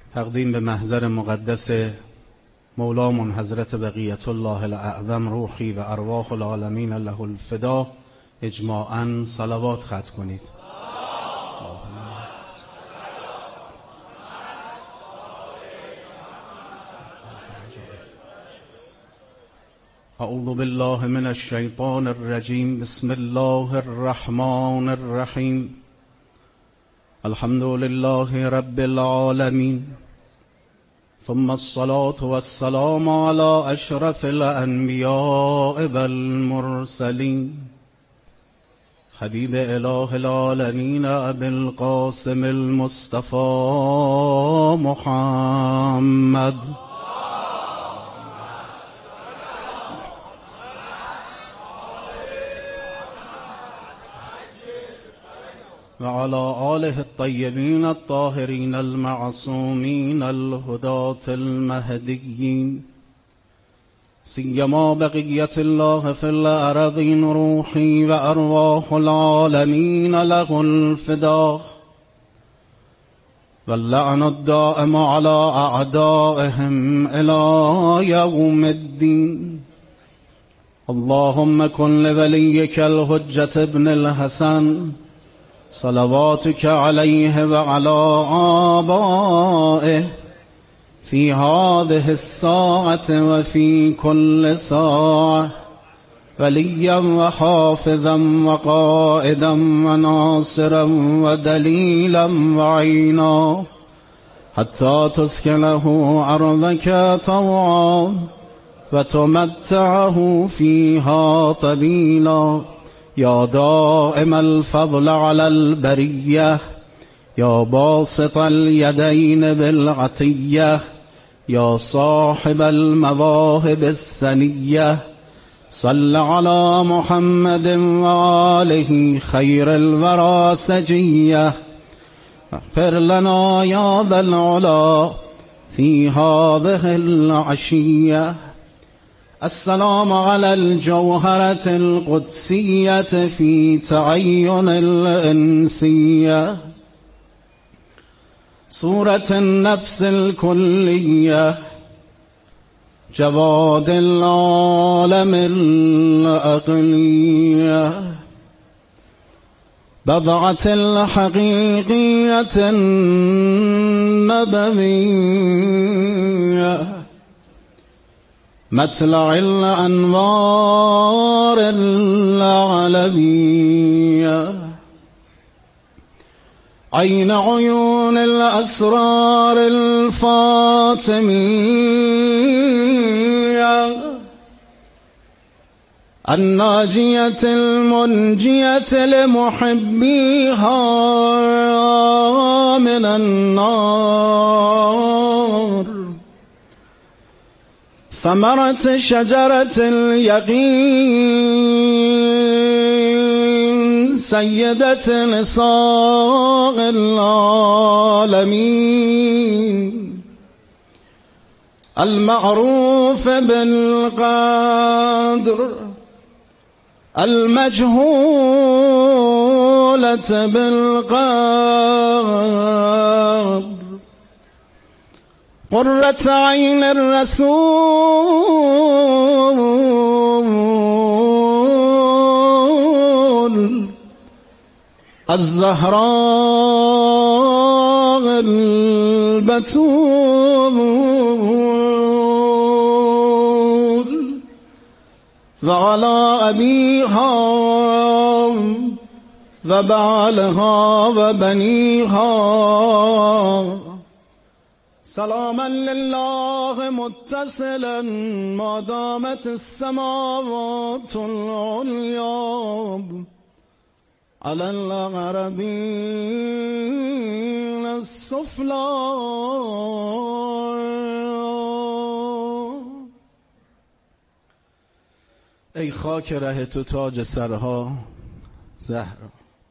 تقدیم به محضر مقدس مولامون حضرت بقیت الله الاعظم روحی و ارواح العالمین له الفدا اجماعاً صلوات ختم کنید. اعوذ بالله من الشیطان الرجیم. بسم الله الرحمن الرحیم. الحمد لله رب العالمین، ثم الصلاة والسلام على اشرف الانبیاء والمرسلین حبیب اله العالمین ابی القاسم المصطفى محمد وعلى آله الطيبين الطاهرين المعصومين الهداة المهديين، سيما بقية الله في الأرضين روحي وأرواح العالمين له الفداء، واللعن الدائم على أعدائهم إلى يوم الدين. اللهم كن لوليك الحجة ابن الحسن صلواتك عليه وعلى آبائه في هذه الساعة وفي كل ساعة وليا وحافظا وقائدا وناصرا ودليلا وعينا حتى تسكنه أرضك طوعا وتمتعه فيها طويلا، يا دائم الفضل على البرية، يا باسط اليدين بالعطية، يا صاحب المواهب السنية، صل على محمد وآله خير الورى سجية، اغفر لنا يا ذا العلا في هذه العشية. السلام على الجوهرة القدسية في تعين الإنسية، صورة النفس الكلية، جواد العالم الأقلية، بضعة الحقيقية النبوية، مطلع الأنوار العلوية، عين عيون الأسرار الفاطمية، الناجية المنجية لمحبيها من النار، ثمرة شجرة اليقين، سيدة نساء العالمين، المعروف بالقدر، المجهولة بالقدر، قرة عين الرسول، الزهراء البتول، وعلى أبيها وبعلها وبنيها سلاما لله متصلا ما دامت السماوات العليا على الأقربين السفلى. ای خاک ره تو تاج سرها زهرا،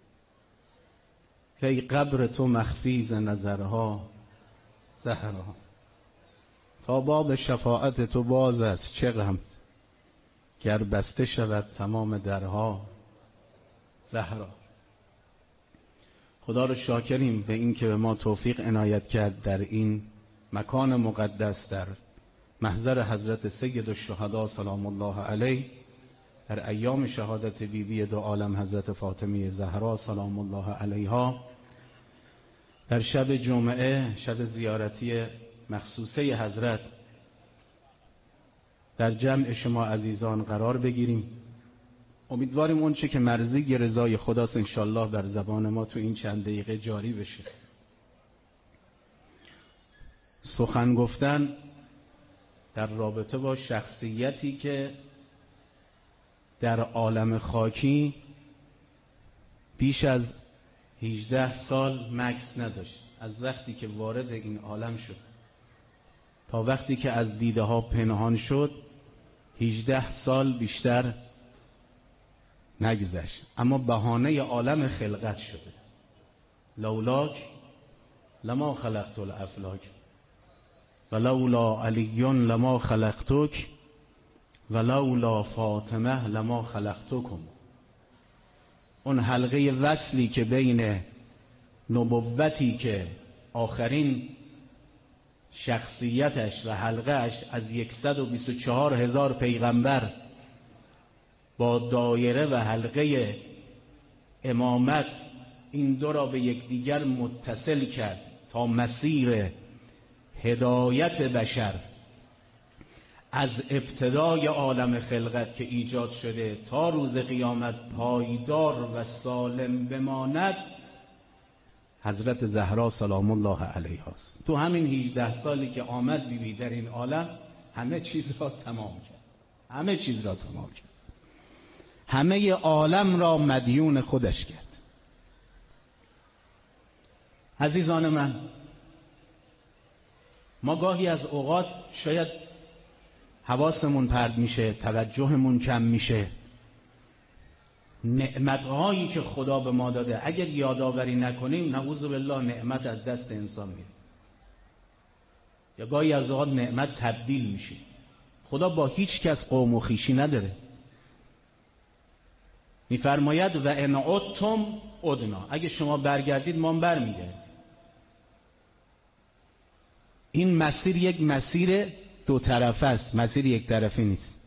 ای قبر تو مخفی ز نظرها زهرا، تا باب شفاعت تو باز است چه غم، گر بسته شود تمام درها زهرا. خدا رو شاکریم به این که به ما توفیق عنایت کرد در این مکان مقدس در محضر حضرت سید الشهدا سلام الله علیه در ایام شهادت بیبی دو عالم حضرت فاطمه زهرا سلام الله علیها در شب جمعه، شب زیارتی مخصوصه حضرت، در جمع شما عزیزان قرار بگیریم. امیدواریم اون چه که مرضی رضای خداست انشالله بر زبان ما تو این چند دقیقه جاری بشه. سخن گفتن در رابطه با شخصیتی که در عالم خاکی بیش از 18 سال مکث نداشت. از وقتی که وارد این عالم شد تا وقتی که از دیده ها پنهان شد 18 سال بیشتر نگذشت، اما بهانه عالم خلقت شده. لولاک لما خلقت الافلاک ولولا علی لما خلقتک ولولا فاطمه لما خلقتکم. اون حلقه وصلی که بین نبوتی که آخرین شخصیتش و حلقهش از 124,000 پیغمبر با دایره و حلقه امامت این دو را به یکدیگر متصل کرد تا مسیر هدایت بشر از ابتدای عالم خلقت که ایجاد شده تا روز قیامت پایدار و سالم بماند حضرت زهرا سلام الله علیها است. تو همین 18 سالی که آمد بیبی در این عالم همه چیز را تمام کرد. همه چیز را تمام کرد. همه عالم را مدیون خودش کرد. عزیزان من، ما گاهی از اوقات شاید حواسمون پرت میشه، توجهمون کم میشه. نعمتهایی که خدا به ما داده اگر یادآوری نکنیم نعوذ بالله نعمت از دست انسان میره. یا گاهی از اوقات نعمت تبدیل میشه. خدا با هیچ کس قوم و خویشی نداره. میفرماید و ان عدتم عدنا، اگه شما برگردید ما هم برمیگردیم. این مسیر یک مسیر دو طرفه است، مسیر یک طرفه نیست.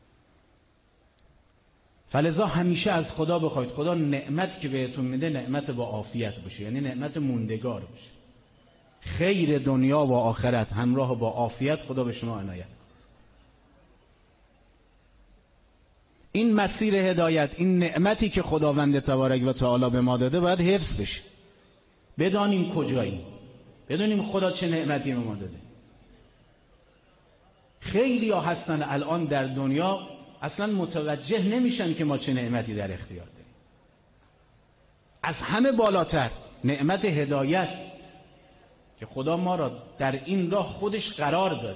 فلذا همیشه از خدا بخواید خدا نعمت که بهتون میده نعمت با عافیت باشه، یعنی نعمت موندگار باشه. خیر دنیا و آخرت همراه با عافیت خدا به شما عنایت. این مسیر هدایت، این نعمتی که خداوند تبارک و تعالی به ما داده باید حفظ بشه. بدانیم کجاییم، بدونیم خدا چه نعمتی به ما داده. خیلی ها هستن الان در دنیا اصلا متوجه نمیشن که ما چه نعمتی در اختیار داریم. از همه بالاتر نعمت هدایت که خدا ما را در این راه خودش قرار داده.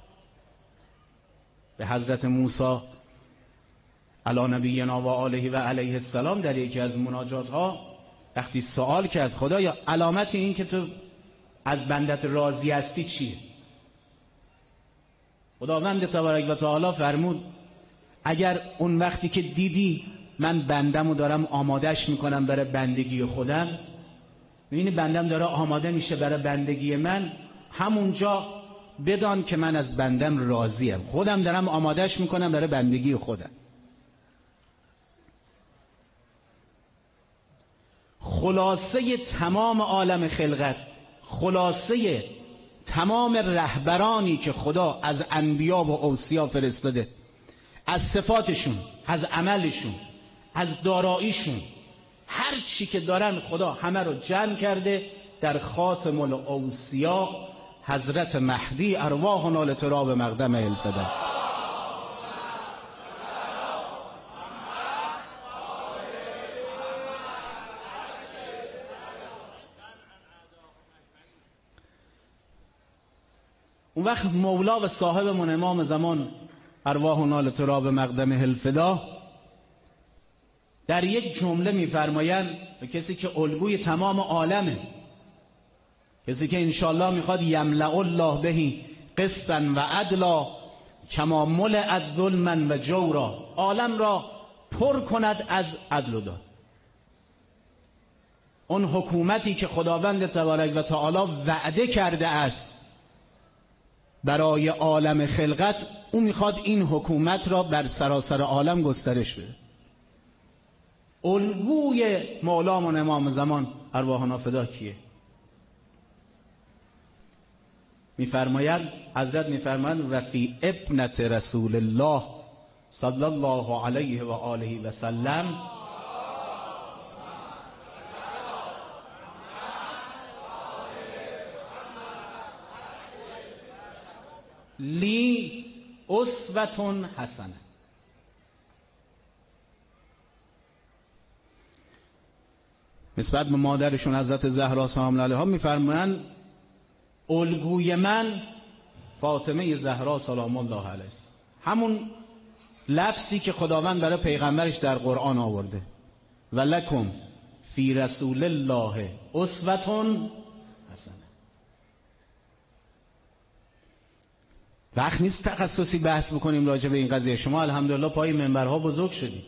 به حضرت موسی علی نبینا و آله و علیه السلام در یکی از مناجات ها وقتی سوال کرد خدایا علامت این که تو از بندت راضی هستی چیه؟ خداوند تبارک و تعالی فرمود اگر اون وقتی که دیدی من بندمو دارم آمادش میکنم برای بندگی خودم، میبینی بندم داره آماده میشه برای بندگی من، همونجا بدان که من از بندم راضیم، خودم دارم آمادش میکنم برای بندگی خودم. خلاصه تمام عالم خلقت، خلاصه تمام رهبرانی که خدا از انبیا و اوصیا فرستاده، از صفاتشون، از عملشون، از داراییشون، هر چی که دارن خدا همه رو جمع کرده در خاتم الاوصیا حضرت مهدی ارواحنا لتراب مقدم الفدا. اون وقت مولا و صاحبمون امام زمان ارواحنا لتراب مقدم الفدا در یک جمله میفرمایند به کسی که الگوی تمام عالمه، کسی که انشالله میخواد یملأ الله بهی قسطا و عدلا کما ملئ ظلما و جورا، عالم را پر کند از عدل و داد. اون حکومتی که خداوند تبارک و تعالی وعده کرده است برای عالم خلقت، او میخواد این حکومت را بر سراسر عالم گسترش بده. الگوی مولامون امام زمان ارواحنا فدا کیه؟ میفرماید، حضرت میفرماید و فی ابنت رسول الله صلی الله علیه و آله و سلم لی اسوة حسنه. نسبت به مادرشون حضرت زهرا سلام علیها میفرمایند الگوی من فاطمه زهرا سلام الله علیها، همون لفظی که خداوند برای پیغمبرش در قرآن آورده، ولکم فی رسول الله اسوة حسنه. وقت نیست تخصصی بحث بکنیم راجع به این قضیه. شما الحمدلله پای منبرها بزرگ شدید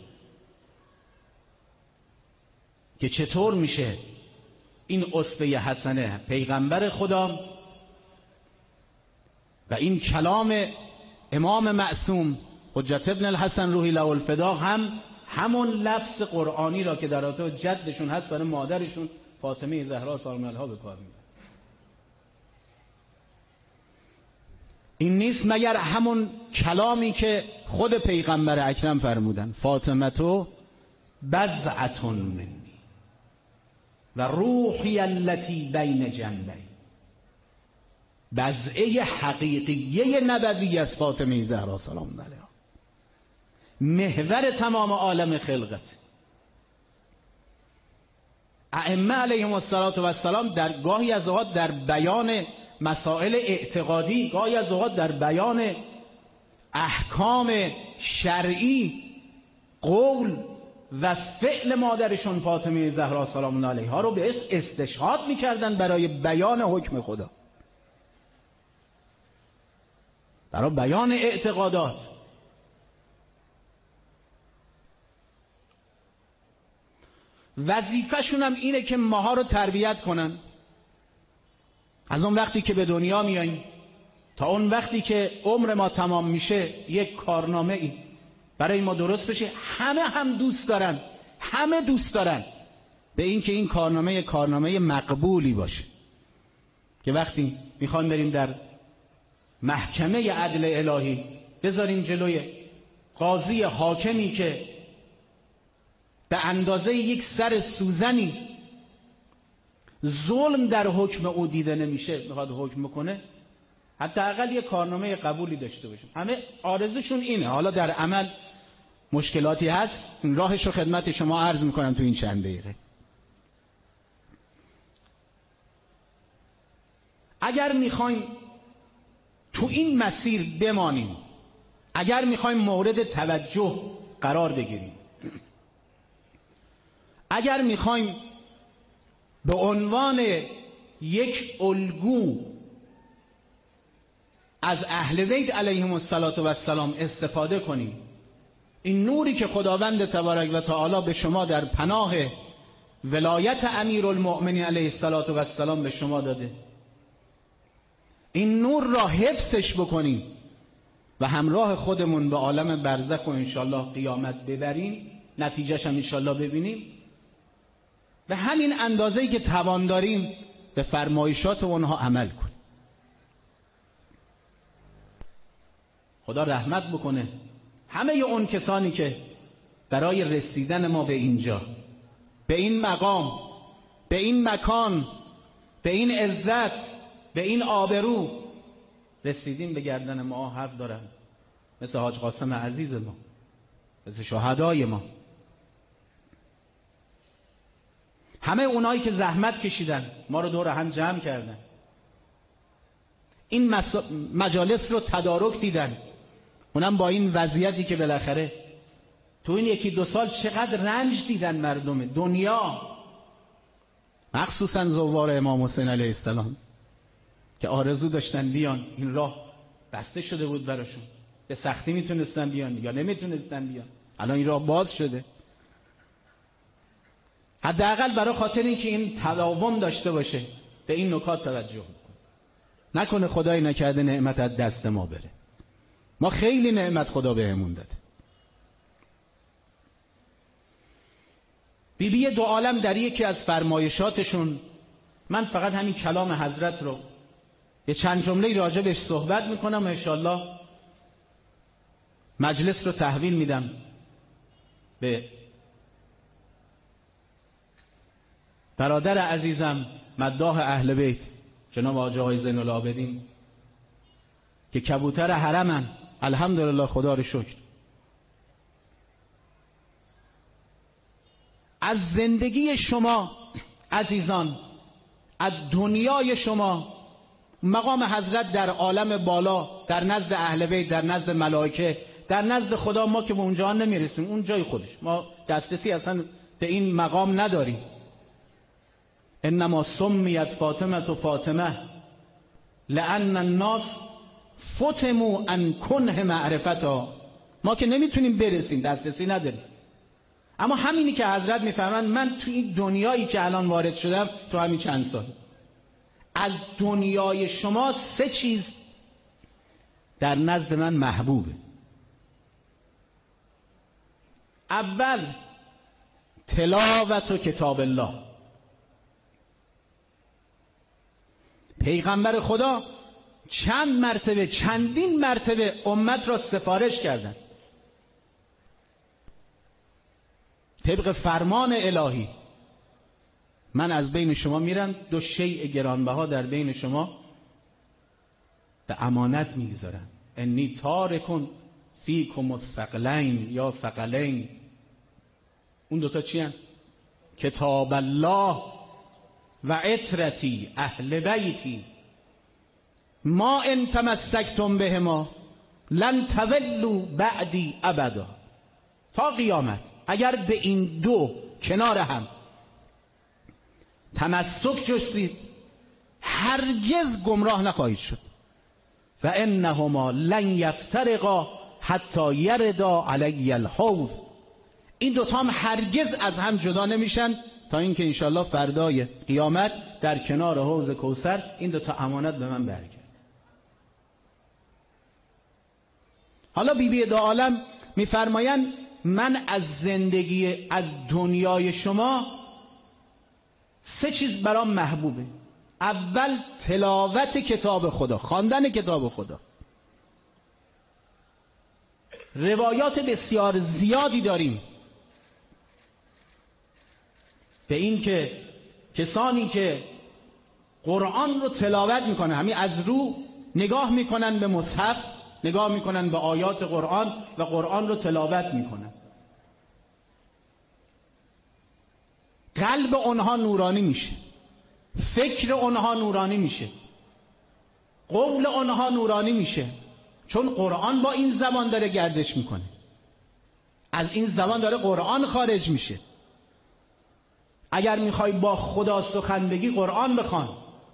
که چطور میشه این اسوه حسنه پیغمبر خدا و این کلام امام معصوم حجت ابن الحسن روحی له الفدا همون لفظ قرآنی را که در رابطه جدشون هست برای مادرشون فاطمه زهرا سلام علیها به کار میبرن. این نیست مگر همون کلامی که خود پیغمبر اکرم فرمودن فاطمه تو بضعة منی و روحی التي بین جنبی. بضعه حقیقیه نبوی از فاطمه زهرا سلام علیها، محور تمام عالم خلقت. ائمه علیهم السلام در گاهی از اوقات در بیان مسائل اعتقادی، گاهی از اوقات در بیان احکام شرعی، قول و فعل مادرشون فاطمه زهرا سلام علیها رو به استشهاد میکردن برای بیان حکم خدا، برای بیان اعتقادات. وظیفه‌شون هم اینه که ماها رو تربیت کنن، از اون وقتی که به دنیا میاییم تا اون وقتی که عمر ما تمام میشه یک کارنامه ای برای ما درست بشه. همه دوست دارن به این که این کارنامه مقبولی باشه که وقتی میخوایم بریم در محکمه عدل الهی بذاریم جلوی قاضی حاکمی که به اندازه یک سر سوزنی ظلم در حکم او دیده نمیشه، میخواد حکم بکنه، حداقل یک کارنامه قبولی داشته باشه. همه آرزوشون اینه. حالا در عمل مشکلاتی هست، راهش رو خدمت شما عرض میکنم تو این چند دقیقه. اگر میخوایم تو این مسیر بمانیم، اگر میخوایم مورد توجه قرار بگیریم، اگر میخوایم به عنوان یک الگو از اهل بیت علیهم السلام استفاده کنیم، این نوری که خداوند تبارک و تعالی به شما در پناه ولایت امیرالمؤمنین علیه السلام به شما داده، این نور را حفظش بکنیم و همراه خودمون به عالم برزخ و انشالله قیامت ببریم، نتیجهش هم انشالله ببینیم، به همین اندازه‌ای که توان داریم به فرمایشات اونها عمل کنیم. خدا رحمت بکنه همه اون کسانی که برای رسیدن ما به اینجا، به این مقام، به این مکان، به این عزت، به این آبرو رسیدیم، به گردن ما حق دارن، مثل حاج قاسم عزیز ما، مثل شهدای ما، همه اونایی که زحمت کشیدن ما رو دور هم جمع کردن، این مجالس رو تدارک دیدن، اونم با این وضعیتی که بالاخره تو این 1-2 سال چقدر رنج دیدن مردم دنیا، مخصوصا زوار امام حسین علیه السلام که آرزو داشتن بیان، این راه بسته شده بود براشون، به سختی میتونستن بیان یا نمیتونستن بیان، الان این راه باز شده. حداقل برای خاطر اینکه این تداوم داشته باشه به این نکات توجه کنید. نکنه خدای نکرده نعمت از دست ما بره. ما خیلی نعمت خدا بهمون داده. بیبی دو عالم در یکی از فرمایشاتشون، من فقط همین کلام حضرت رو یه چند جمله راجع بهش صحبت میکنم و انشالله مجلس رو تحویل میدم به برادر عزیزم مداح اهل بیت جناب حاجی آقای زین العابدین که کبوتر حرمن. الحمدلله، خدا رو شکر. از زندگی شما عزیزان، از دنیای شما، مقام حضرت در عالم بالا، در نزد اهل بیت، در نزد ملائکه، در نزد خدا، ما که به اونجا نمیرسیم، اون جای خودش، ما دسترسی اصلا به این مقام نداریم. انما سمیت فاطمه و فاطمه لان الناس فتموا ان کنه معرفتا. ما که نمیتونیم برسیم، دسترسی نداریم. اما همینی که حضرت میفهمن، من تو این دنیایی که الان وارد شدم، تو همین چند سال، از دنیای شما 3 چیز در نزد من محبوبه. اول، تلاوت و کتاب الله. پیغمبر خدا چند مرتبه، چندین مرتبه امت را سفارش کردند طبق فرمان الهی. من از بین شما میرم، 2 شیء گرانبها در بین شما به امانت میگذارم. انی تارکن فیکم الثقلین یا ثقلین. اون 2 تا چی هستند؟ کتاب الله و عترتی اهل بیتی ما ان تمسکتم بهما لن تضلوا بعدی ابدا. تا قیامت اگر به این 2 کنار هم تمسک جستید، هرگز گمراه نخواهید شد. و انهما لن یفترقا حتی یردا علی الحوض. این 2 تا هم هرگز از هم جدا نمیشن تا اینکه انشالله فردای قیامت در کنار حوض کوثر این 2 تا امانت به من برگرد. حالا بیبی دو عالم میفرمایند من از زندگی، از دنیای شما 3 چیز برام محبوبه. اول، تلاوت کتاب خدا، خواندن کتاب خدا. روایات بسیار زیادی داریم به این که کسانی که قرآن رو تلاوت میکنن، همین از رو نگاه میکنن به مصحف، نگاه میکنن به آیات قرآن و قرآن رو تلاوت میکنن، قلب اونها نورانی میشه، فکر اونها نورانی میشه، قول اونها نورانی میشه. چون قرآن با این زبان داره گردش میکنه، از این زبان داره قرآن خارج میشه. اگر میخوای با خدا سخن بگی، قرآن بخوان.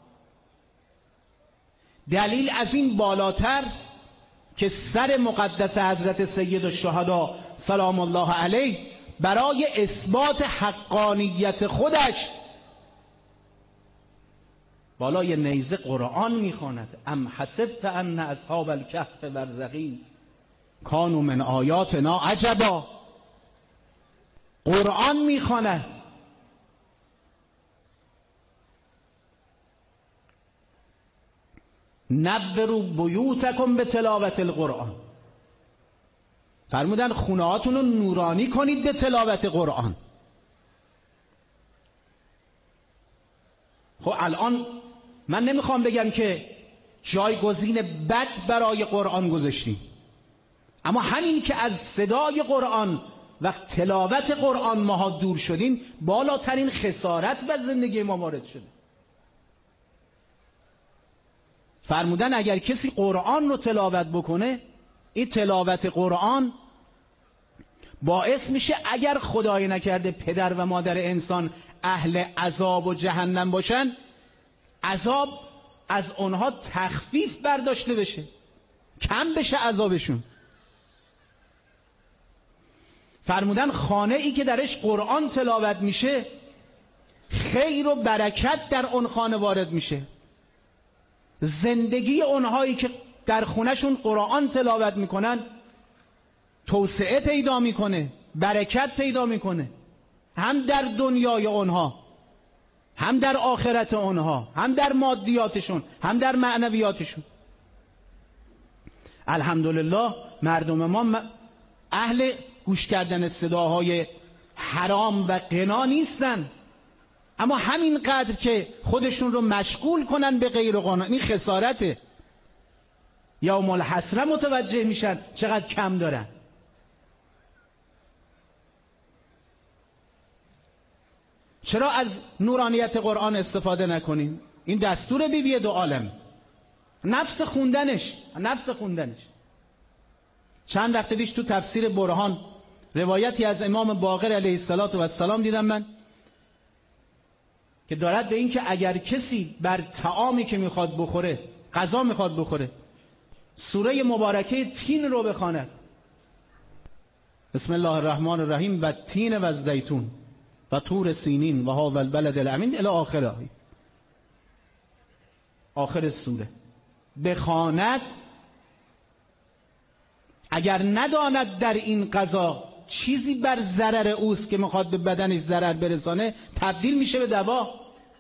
دلیل از این بالاتر که سر مقدس حضرت سید الشهدا سلام الله علیه برای اثبات حقانیت خودش بالای نیزه قرآن میخواند. ام حسبت ان اصحاب الکهف والرقیم کانوا من آیاتنا عجبا. قرآن میخواند. نبروا بیوتکم به تلاوت القرآن. فرمودن خونه هاتون رو نورانی کنید به تلاوت قرآن. خب الان من نمیخوام بگم که جایگزین بد برای قرآن گذاشتیم، اما همین که از صدای قرآن و تلاوت قرآن ماها دور شدیم، بالاترین خسارت به زندگی ما وارد شده. فرمودن اگر کسی قرآن رو تلاوت بکنه، این تلاوت قرآن باعث میشه اگر خدای نکرده پدر و مادر انسان اهل عذاب و جهنم باشن، عذاب از اونها تخفیف برداشته بشه، کم بشه عذابشون. فرمودن خانه ای که درش قرآن تلاوت میشه، خیر و برکت در اون خانه وارد میشه. زندگی اونهایی که در خونهشون قرآن تلاوت میکنن توسعه پیدا میکنه، برکت پیدا میکنه، هم در دنیای اونها، هم در آخرت اونها، هم در مادیاتشون، هم در معنویاتشون. الحمدلله مردم ما اهل گوش کردن صداهای حرام و غنا نیستن، اما همینقدر که خودشون رو مشغول کنن به غیر قانونی خسارته. یوم الحسره متوجه میشن چقدر کم دارن. چرا از نورانیت قرآن استفاده نکنیم؟ این دستور بیبی دو عالم، نفس خوندنش. چند وقت پیش تو تفسیر برهان روایتی از امام باقر علیه السلام دیدم من که دارد به این که اگر کسی بر طعامی که میخواد بخوره، غذا میخواد بخوره، سوره مبارکه تین رو بخواند، بسم الله الرحمن الرحیم و تین و الزیتون و طور سینین و هذا البلد الامین الی آخر آخر سوره بخواند، اگر نداند در این غذا چیزی بر ضرر اوست که میخواد به بدنش ضرر برسانه، تبدیل میشه به دوا.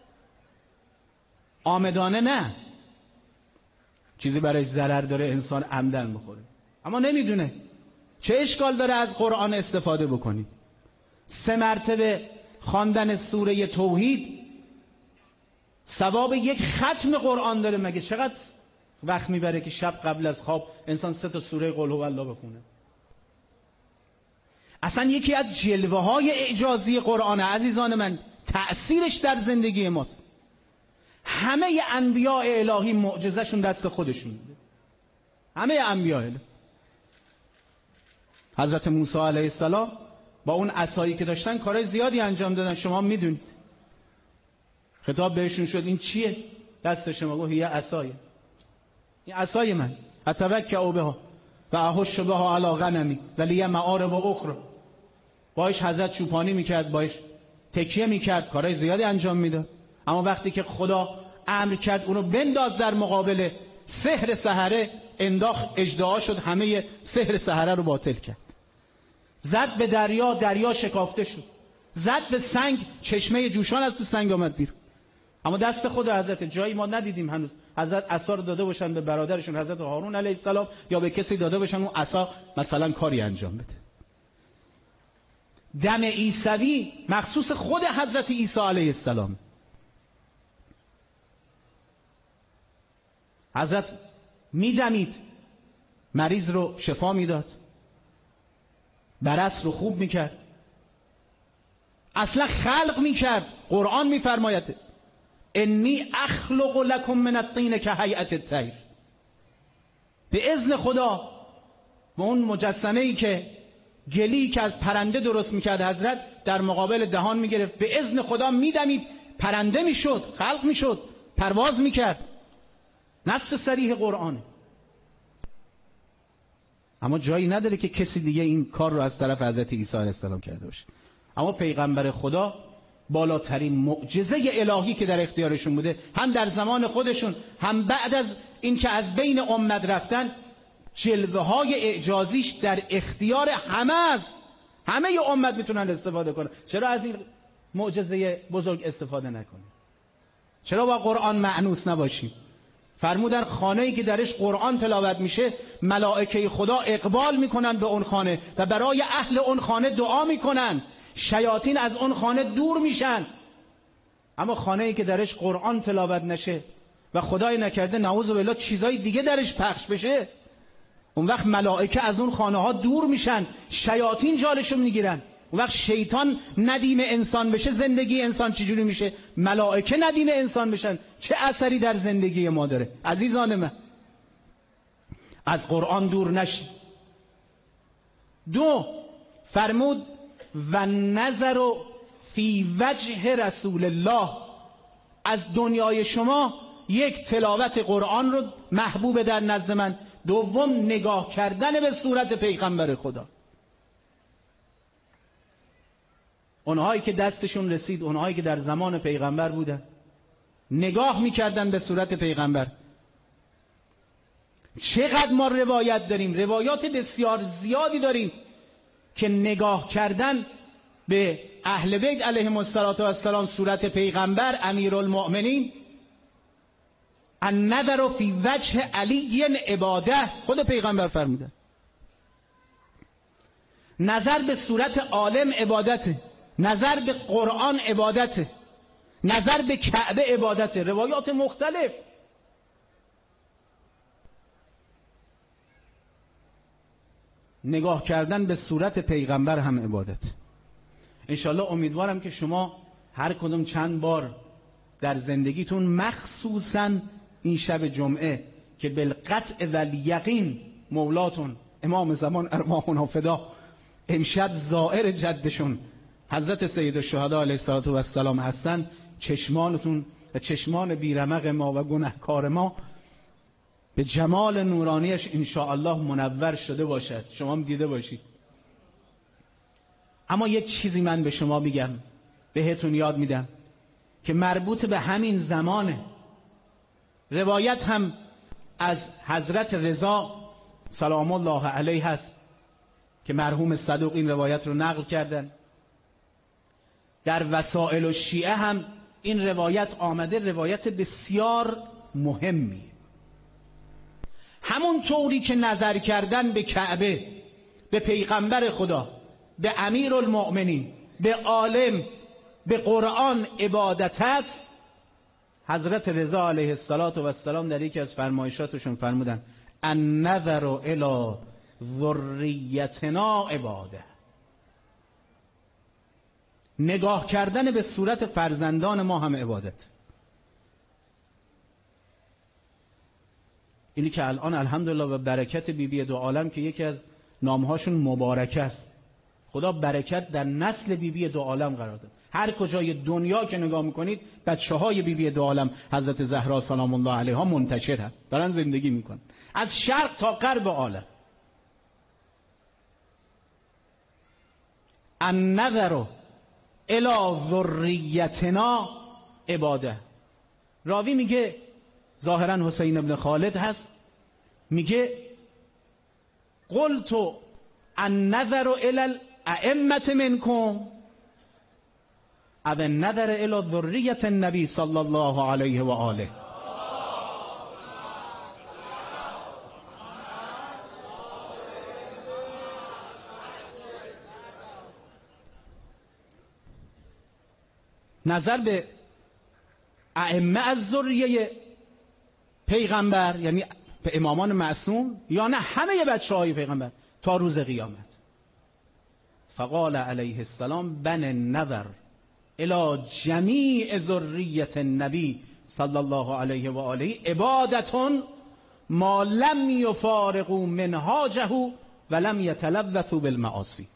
آمدانه نه، چیزی برایش ضرر داره انسان عمدن بخوره، اما نمیدونه. چه اشکال داره از قرآن استفاده بکنی؟ 3 مرتبه خواندن سوره توحید ثواب یک ختم قرآن داره. مگه چقدر وقت میبره که شب قبل از خواب انسان 3 تا سوره قل هو الله بخونه؟ اصلا یکی از جلوه های اعجازی قرآن عزیزان من، تأثیرش در زندگی ماست. همه انبیاء الهی معجزهشون دست خودشون بوده، همه انبیاء الهی. حضرت موسی علیه السلام با اون عصایی که داشتن کارهای زیادی انجام دادن، شما میدونید. خطاب بهشون شد این چیه دست شما؟ گفت هی عصای، این عصای من، اتوکا بها و احش بها علی غنمی ولی معارب اخرى. باش حضرت چوپانی میکرد، باش تکیه میکرد، کارهای زیادی انجام میداد. اما وقتی که خدا امر کرد اونو بنداز در مقابل سحر سحره، انداخت، اژدها شد، همه سحر سحره رو باطل کرد. زد به دریا، دریا شکافته شد. زد به سنگ، چشمه جوشان از تو سنگ آمد بیرون. اما دست خود حضرت، جایی ما ندیدیم هنوز حضرت عصا رو داده باشن به برادرشون حضرت هارون علیه السلام، یا به کسی داده باشن اون عصا مثلا کاری انجام بده. دم عیسوی مخصوص خود حضرت عیسی علیه السلام. حضرت میدمید، مریض رو شفا میداد، برص رو خوب میکرد، اصلا خلق میکرد. قرآن میفرماید انی اخلق لکم من الطین که هیئت الطیر. به اذن خدا با اون مجسمه ای که گلی که از پرنده درست میکرد حضرت در مقابل دهان میگرفت، به اذن خدا میدمید، پرنده میشد، خلق میشد، پرواز میکرد. نص صریح قرآنه. اما جایی نداره که کسی دیگه این کار رو از طرف حضرت عیسی علیه السلام کرده باشه. اما پیغمبر خدا بالاترین معجزه الهی که در اختیارشون بوده، هم در زمان خودشون هم بعد از اینکه از بین امت رفتن، جلوه های اعجازیش در اختیار همه است. همه امت میتونن استفاده کنن. چرا از این معجزه بزرگ استفاده نکنیم؟ چرا با قرآن مأنوس نباشیم؟ فرمودن خانه‌ای که درش قرآن تلاوت میشه، ملائکه خدا اقبال میکنن به اون خانه و برای اهل اون خانه دعا میکنن، شیاطین از اون خانه دور میشن. اما خانه‌ای که درش قرآن تلاوت نشه و خدای نکرده نعوذ بالله چیزای دیگه درش پخش بشه، اون وقت ملائکه از اون خانه ها دور میشن، شیاطین جالشون میگیرن. اون وقت شیطان ندیم انسان بشه، زندگی انسان چجوری میشه؟ ملائکه ندیم انسان بشن، چه اثری در زندگی ما داره؟ عزیزان من، از قرآن دور نشید. 2 فرمود و نظر فی وجه رسول الله. از دنیای شما 1 تلاوت قرآن رو محبوب در نزد من، 2 نگاه کردن به صورت پیغمبر خدا. اونهایی که دستشون رسید، اونهایی که در زمان پیغمبر بودن، نگاه میکردن به صورت پیغمبر. چقدر ما روایت داریم، روایات بسیار زیادی داریم که نگاه کردن به اهل بیت علیهم السلام، صورت پیغمبر امیرالمؤمنین، النظر فی وجه علی عباده، خود پیغمبر فرمودن نظر به صورت عالم عبادته، نظر به قرآن عبادته، نظر به کعبه عبادته، روایات مختلف. نگاه کردن به صورت پیغمبر هم عبادت. انشالله امیدوارم که شما هر کدوم چند بار در زندگیتون، مخصوصاً این شب جمعه که بالقطع و الیقین مولاتون امام زمان ارواحنا فدا امشب زائر جدشون حضرت سید الشهدا علیه السلام هستن، چشمانتون و چشمان بیرمق ما و گنهکار ما به جمال نورانیش انشاءالله منور شده باشد، شما هم دیده باشید. اما یک چیزی من به شما میگم، بهتون یاد میدم که مربوط به همین زمانه. روایت هم از حضرت رضا سلام الله علیه هست که مرحوم صدوق این روایت رو نقل کردن. در وسائل الشیعه هم این روایت آمده، روایت بسیار مهمی. همون طوری که نظر کردن به کعبه، به پیغمبر خدا، به امیرالمؤمنین، به عالم، به قرآن عبادت است، حضرت رضا علیه السلام در یکی از فرمایشاتشون فرمودن النظر الی ذریتنا عباده، نگاه کردن به صورت فرزندان ما هم عبادت. اینی که الان الحمدلله و برکت بیبی دو عالم که یکی از نامهاشون مبارکه است، خدا برکت در نسل بیبی دو عالم قرار داد. هر کجای دنیا که نگاه میکنید بچه‌های بیبی دو عالم حضرت زهرا سلام الله علیها منتشرن، دارن زندگی میکنن از شرق تا غرب عالم. النظر الی ذریتنا عباده. راوی میگه، ظاهرا حسین ابن خالد هست، میگه قلت النظر الی الائمه منکم او النظر الی ذریه النبی صلی الله علیه و آله. نظر به ائمه از ذریه پیغمبر، یعنی به امامان معصوم، یا نه همه بچه های پیغمبر تا روز قیامت. فقال علیه السلام بن النظر الی جمیع ذریه النبی صلی الله علیه و آله عبادتون ما لم یفارقوا منهاجه و لم یتلوثوا بالمعاصی.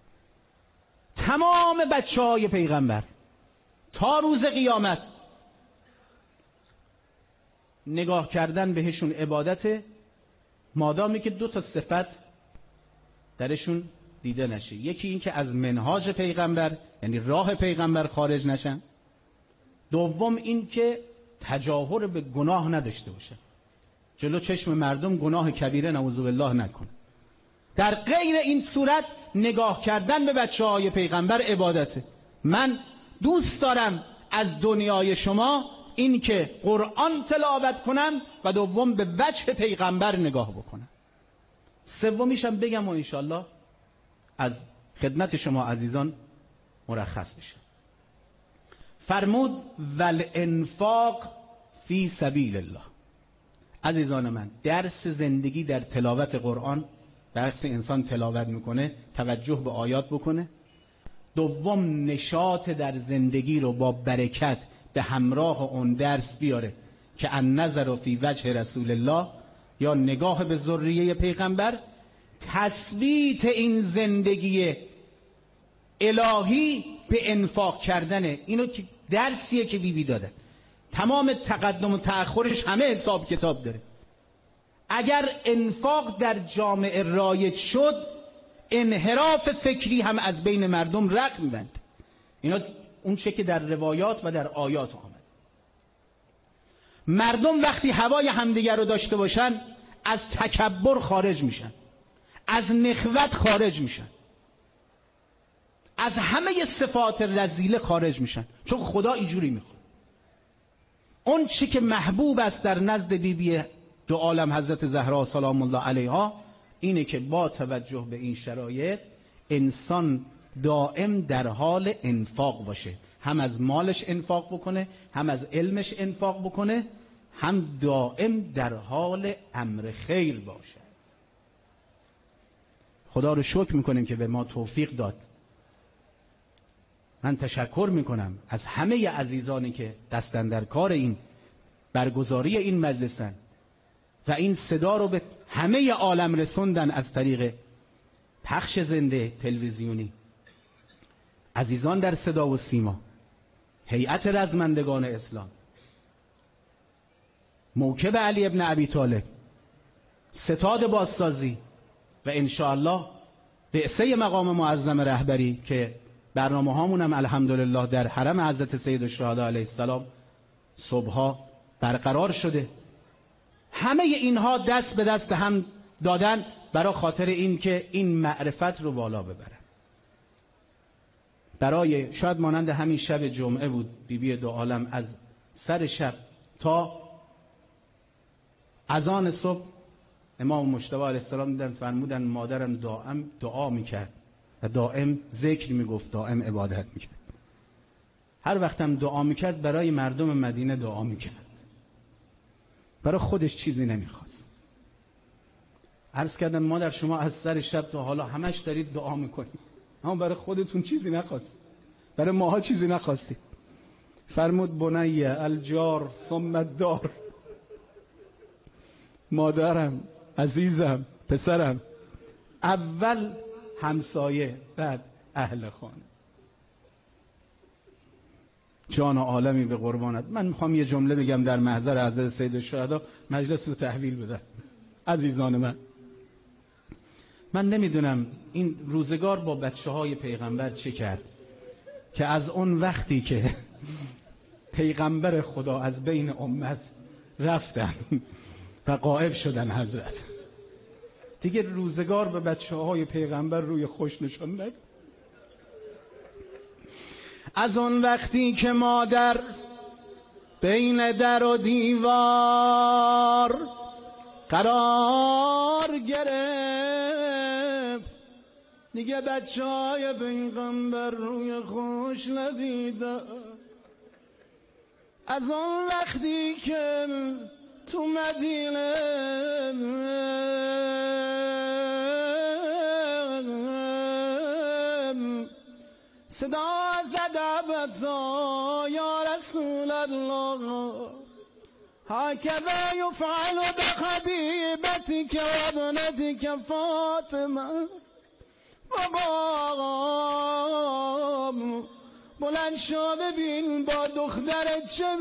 تمام بچه های پیغمبر تا روز قیامت نگاه کردن بهشون عبادته، مادامی که دو تا صفت درشون دیده نشه. یکی این که از منهاج پیغمبر یعنی راه پیغمبر خارج نشن، دوم این که تجاهر به گناه نداشته باشن، جلو چشم مردم گناه کبیره نعوذ بالله نکنه. در غیر این صورت نگاه کردن به بچه های پیغمبر عبادته. من دوست دارم از دنیای شما این که قرآن تلاوت کنم و دوم به وجه پیغمبر نگاه بکنم. سومیشم بگم و انشالله از خدمت شما عزیزان مرخص بشم. فرمود والانفاق فی سبیل الله. عزیزان من، درس زندگی در تلاوت قرآن، درس انسان تلاوت میکنه توجه به آیات بکنه. دوم نشاط در زندگی رو با برکت به همراه اون درس بیاره که النظر فی وجه رسول الله یا نگاه به ذریه پیغمبر. تثبیت این زندگی الهی به انفاق کردنه. اینو که درسیه که بیبی دادن، تمام تقدم و تأخرش همه حساب کتاب داره. اگر انفاق در جامعه رایج شد، انحراف فکری هم از بین مردم رق میبند. اینا اون چه که در روایات و در آیات آمد. مردم وقتی هوای همدیگر رو داشته باشن، از تکبر خارج میشن، از نخوت خارج میشن، از همه صفات رذیله خارج میشن، چون خدا اینجوری میخواد. اون چی که محبوب است در نزد بیبی دو عالم حضرت زهرا سلام الله علیها اینه که با توجه به این شرایط انسان دائم در حال انفاق باشه، هم از مالش انفاق بکنه، هم از علمش انفاق بکنه، هم دائم در حال امر خیر باشه. خدا رو شکر میکنیم که به ما توفیق داد. من تشکر میکنم از همه عزیزانی که دستن در کار این برگزاری این مجلسن و این صدا رو به همه عالم رسوندن از طریق پخش زنده تلویزیونی. عزیزان در صدا و سیما، هیئت رزمندگان اسلام، موکب علی ابن ابی طالب، ستاد بازتازی و انشاءالله بعثه مقام معظم رهبری که برنامه هامون هم الحمدلله در حرم حضرت سید الشهدا علیه السلام صبحها برقرار شده. همه اینها دست به دست هم دادن برای خاطر این که این معرفت رو بالا ببرن. برای شاید مانند همین شب جمعه بود، بیبی دو عالم از سر شب تا اذان صبح امام مجتبی علیه السلام دیدن، فرمودن مادرم دائم دعا میکرد و دائم ذکر میگفت، دائم عبادت میکرد. هر وقتم دعا میکرد برای مردم مدینه دعا میکرد، برای خودش چیزی نمیخواست. عرض کردم مادر شما از سر شب تا حالا همش دارید دعا میکنید، اما برای خودتون چیزی نخواست، برای ماها چیزی نخواستید. فرمود بنی الجار ثم الدار، مادرم، عزیزم، پسرم، اول همسایه بعد اهل خانه. جان عالمی به قربانت. من میخوام یه جمله بگم در محضر حضرت سید الشهدا، مجلس رو تحویل بدم. عزیزان من نمیدونم این روزگار با بچه های پیغمبر چه کرد که از اون وقتی که پیغمبر خدا از بین امت رفتن و غائب شدن حضرت، دیگه روزگار به بچه های پیغمبر روی خوش نشان نداد. از اون وقتی که مادر بین در و دیوار قرار گرفت، دیگه بچه های پیغمبر روی خوش ندیدن. از اون وقتی که تو مدینه صدا زد عبدا یا رسول الله، هكذا يفعل بحبيبتك وابنتك فاطمه. بابا بلند شو ببین با دخترت چه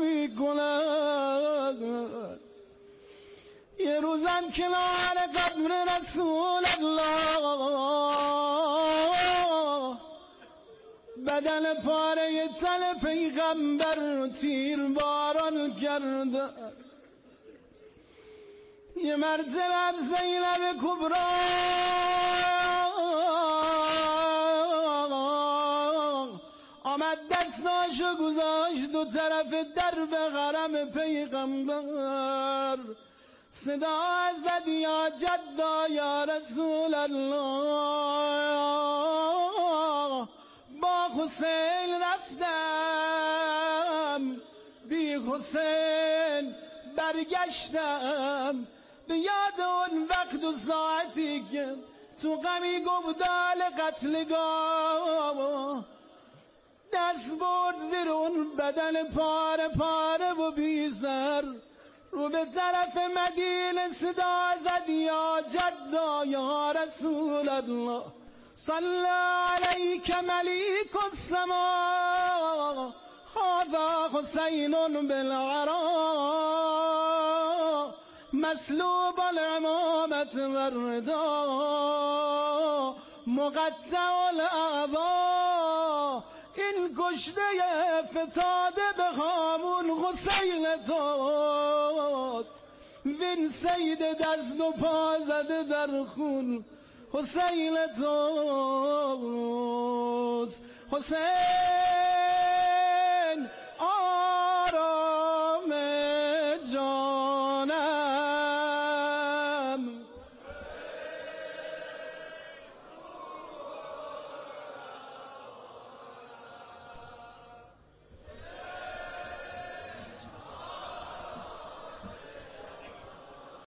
میکنن. یه روزم کنار قبر رسول الله بدن پاره تن پیغمبر تیر باران کرده. یه مرتبه زینب کبرا آمد دستاشو گذاشت دو طرف درب حرم پیغمبر، صدا زد یا جدا یا رسول الله، با حسین رفتم بی حسین برگشتم، به یاد اون وقت و ساعتی که تو غمی گبدال قتلگاه دست برد زیر اون بدن پاره پاره و بیزر، رو به طرف مدینه صدا زد یا جدا یا رسول الله، صلی علیک ملیک السما هذا حسین بالعراء مسلوب العمامة والرداء مقطع الاعضاء. این کشته فتاده به هامون حسین توست، وین سید دست و پا زده در خون حسین توست حسین